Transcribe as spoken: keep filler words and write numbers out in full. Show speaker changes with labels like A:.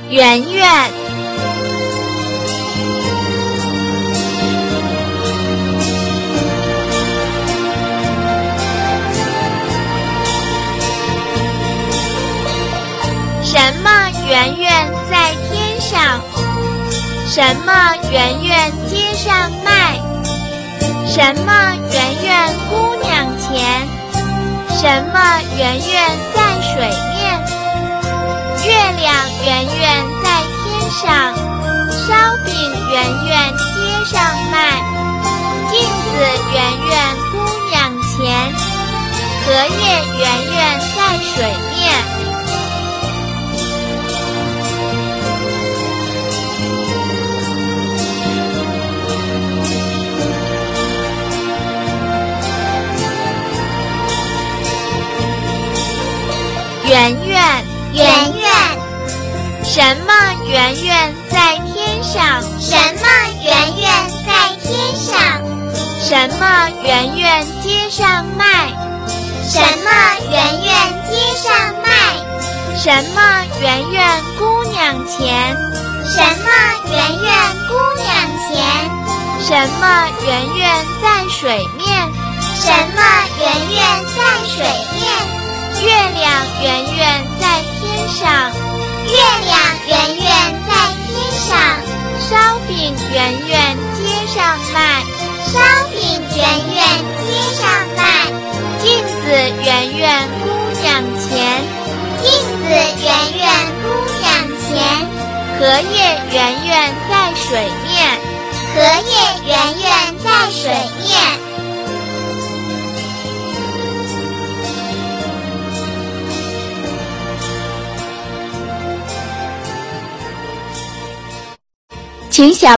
A: 圆圆。什么圆圆在天上？什么圆圆街上卖？什么圆圆姑娘前？什么圆圆在水面？月亮圆圆在天上，烧饼圆圆街上卖，镜子圆圆姑娘前，荷叶圆圆在水面。圆圆，
B: 圆圆，
A: 什么圆圆在天上？
B: 什么圆圆在天上？
A: 什么圆圆街上卖？
B: 什么圆圆街上卖？
A: 什么圆圆姑娘前？
B: 什么圆圆姑娘前？
A: 什么圆圆在水面？
B: 什么圆圆在水面？
A: 月亮圆圆在天上，
B: 月亮圆圆在天上，
A: 烧饼圆圆街上卖，
B: 烧饼圆圆街上卖，
A: 镜子圆圆姑娘前，
B: 镜子圆圆姑娘前，
A: 荷叶圆圆在水面，
B: 荷叶圆圆在水面。
A: 请小